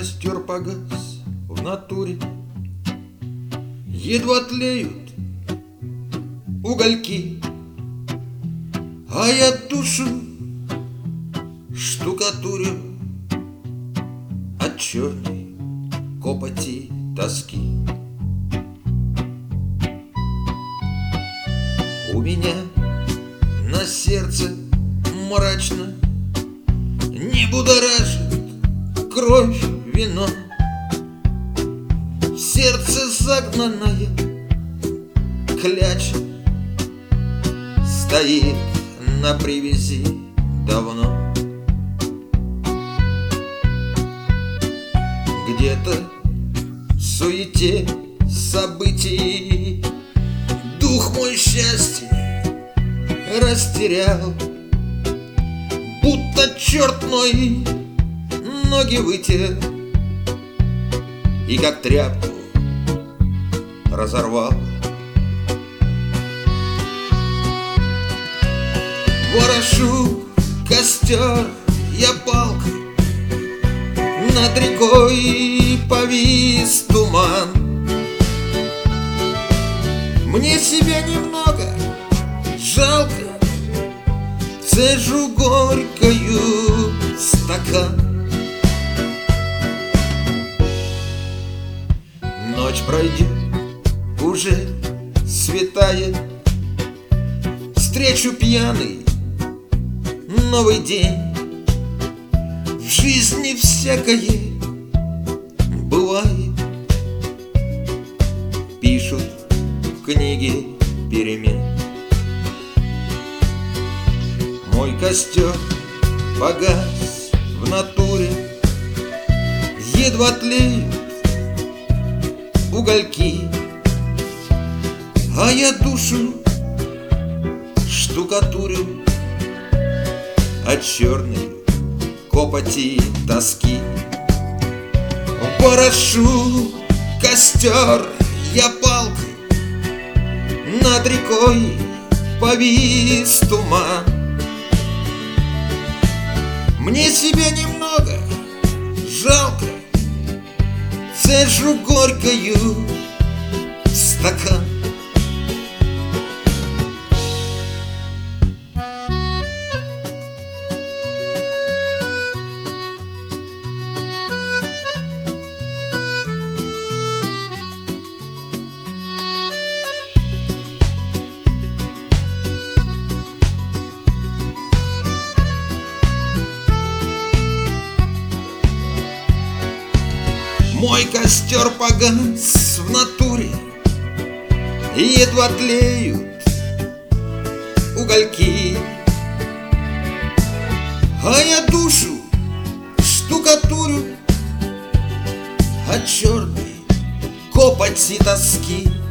костер погас в натуре, едва тлеют угольки, а я душу штукатурю от черной копоти тоски. У меня на сердце мрачно не будоражит кровь вино. Сердце загнанное кляча стоит на привязи давно. Где-то в суете событий дух мой счастье растерял, будто черт мой ноги вытер и как тряпку разорвал. Ворошу костер я палкой, над рекой повис туман. Мне себя немного жалко, цежу горькою стакан. Ночь пройдет, уже светает, встречу пьяный новый день. В жизни всякое бывает, пишут в книге перемен. Мой костер погас в натуре, едва тлеют угольки, а я душу штукатурю от черной копоти тоски. Ворошу костер я палкой, над рекой повис туман. Мне себя немного жалко, цежу горькою стакан. Мой костер погас в натуре, едва тлеют угольки, а я душу штукатурю от черной копоти тоски.